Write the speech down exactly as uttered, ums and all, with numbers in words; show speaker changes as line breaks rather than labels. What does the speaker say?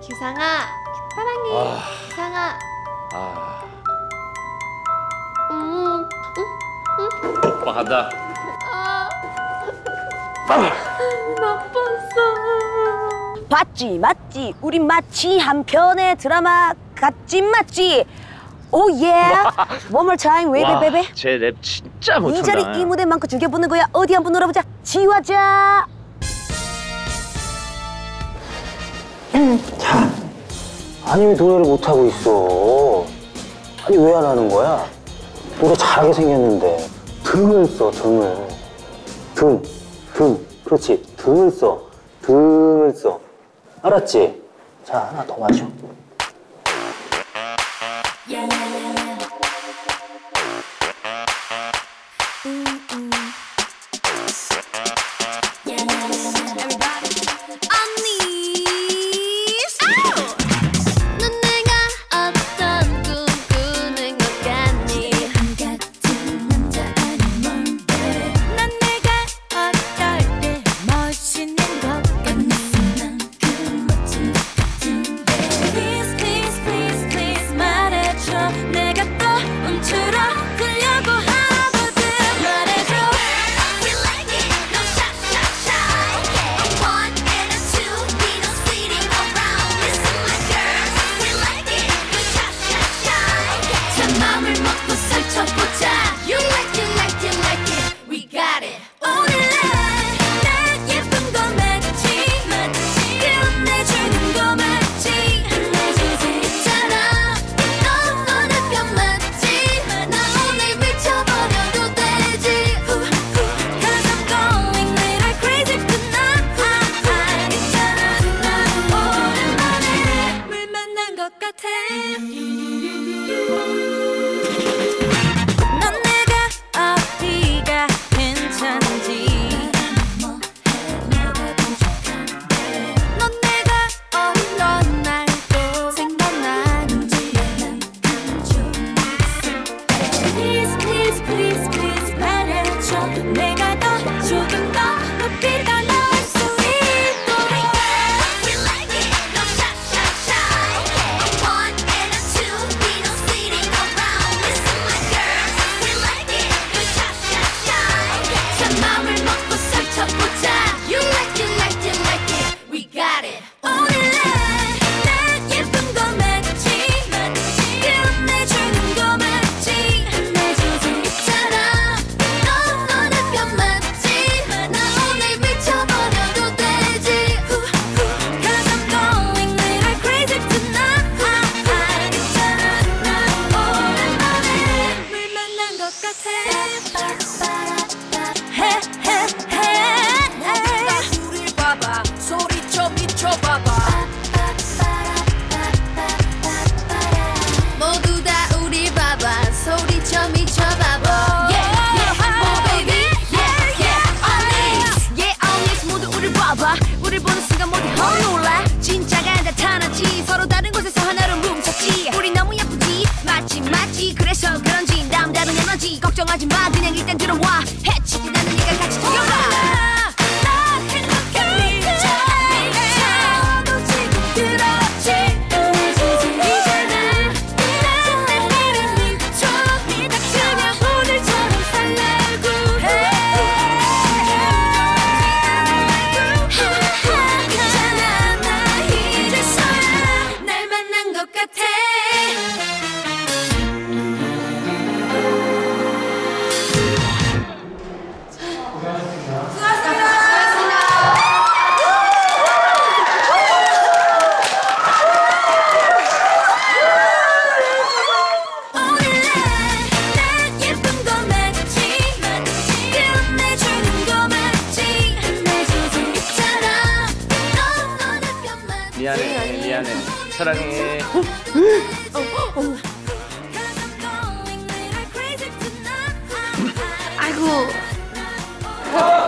기상아, 사랑해.
아.
기상아.
아.
음, 음, 음.
오빠 간다.
아. 나빴어.
봤지 맞지 우리 마치 한 편의 드라마 같지 맞지 오예 One more time 웨이베 베베
제 랩 진짜 못한다.
이 자리 이 무대만큼 죽여보는 거야. 어디 한번 놀아보자. 지화자.
자, 아니 왜 노래를 못하고 있어? 아니 왜 안 하는 거야? 노래 잘하게 생겼는데 등을 써, 등을. 등, 등, 그렇지. 등을 써, 등을 써. 알았지? 자, 하나 더 마셔.
걱정하지 마 그냥 일단 들어와 해치지 않는 네가 같이 뛰어가
미안해, 미안해. 사랑해.
아이고.